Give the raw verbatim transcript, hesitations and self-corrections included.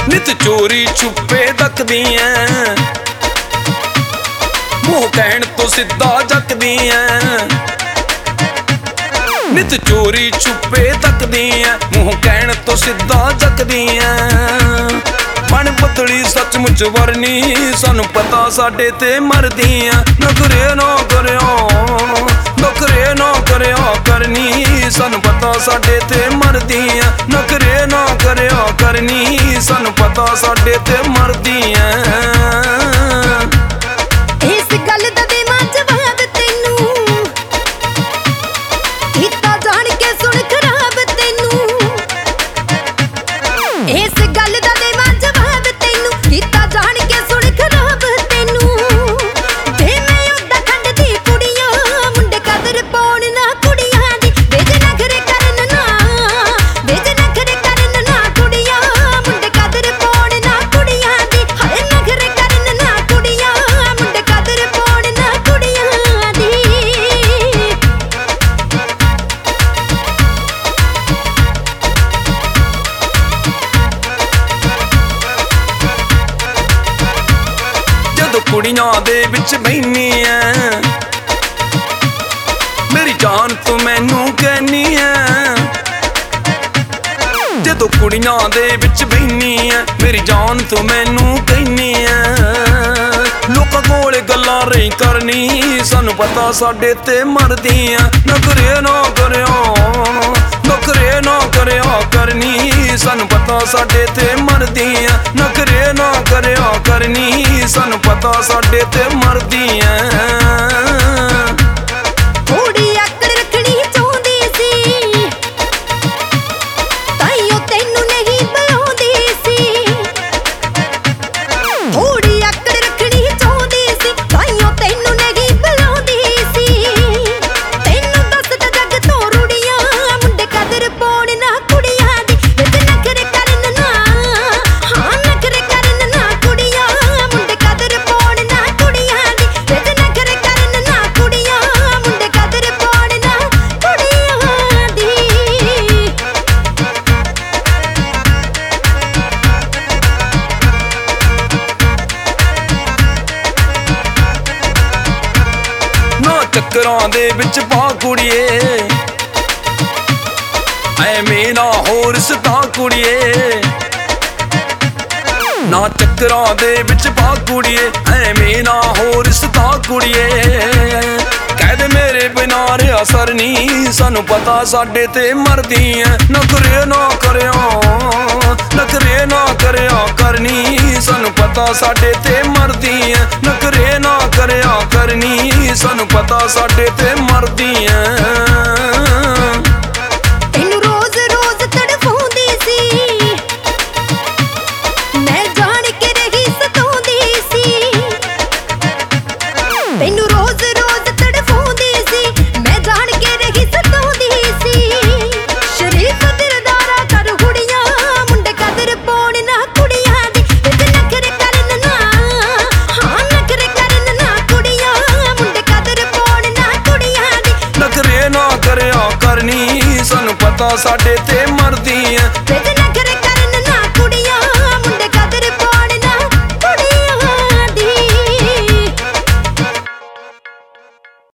नित चोरी छुपे तकदी ऐ, मुँह कहण तो सिद्धा जकदी ऐ। नित चोरी छुपे तकदी ऐ, मुँह कहण तो सिद्धा जकदी ऐ। बन पतली सचमुच वरनी, सानू पता साडे ते मरदी ऐ। नखरे ना करया नखरे ना करया करनी, सानू पता साडे ते मरदी ऐ। नखरे ना करया करनी, सानू पता साडे ते मरदी ऐ। इस गल दा देवां जवाब तैनू, कीता जान के सुन खराब तैनू। इस गल दा देवां जवाब तैनू, कीता जान के सुन खराब तैनू। जे मैं उदा खंड दी कुड़ियां, मुंडे कदर पाउण ना कुड़ियां दी। बेज नखरे करन ना, बेज नखरे करन ना कुड़ियां, मुंडे कदर पाउण ना कुड़ियां दी। हाय नखरे करन ना कुड़ियां, मुंडे कदर पाउण ना कुड़ियां दी। जदों कुड़ियां दे विच बैनी ऐ, मेरी जान तू मैनू कहनी ऐ। जदों कुड़ियां दे विच बैनी ऐ, मेरी जान तू मैनू कहनी ऐ। लोकां कोल गल्लां रही करनी, सानू पता साडे ते मरदी ऐ। नखरे ना करया नखरे ना करया करनी, सानू पता साडे ते मरदी ऐ। नखरे ना करया करनी, सानू पता साडे ते मरदी ऐ। थोड़ी आकड़ रखनी चाहुंदी सी, ताइयों तैनू नहीं बुलाउंदी सी। थोड़ी आकड़ रखनी चाहुंदी सी, ताइयों तैनू नहीं बुलाउंदी सी। तैनू दसदा जग तो रुड़ियां, मुंडे कदर पाउण ना कुड़ियां दी। विच नखरे करन ना, हां नखरे करन ना कुड़ियां, मुंडे कदर पाउण ना कुड़ियां दी। विच नखरे करन ना कुड़ियां, मुंडे कदर पाउण ना कुड़ियां दी। ना चक्करां दे विच पा कुड़िए, ऐवें ना होर सता कुड़िए। ना चक्करां दे विच पा कुड़िए, ऐवें ना होर सता कुड़िए। कह दे मेरे बिना रेहा सरनी, सानू पता साडे ते मरदी ऐ। नखरे ना करया नखरे ना करया करनी, सानू पता साडे ते मरदी ऐ। नखरे ना करया करनी, सानू पता साडे ते मरदी ऐ। तैनू रोज रोज तड़फाउंदी सी, मैं जान के रही सताउंदी सी। तैनू रोज रोज तड़फाउंदी सी, मैं जान के रही सताउंदी सी। शरीफ दिलदारा कर हुड़ियां, मुंडे कदर पाउण ना कुड़ियां दी। विच नखरे करन ना, हां नखरे करन ना कुड़ियां, मुंडे कदर पाउण ना कुड़ियां दी। नखरे ना करया करनी, सानू पता साडे ते मरदी ऐ। विच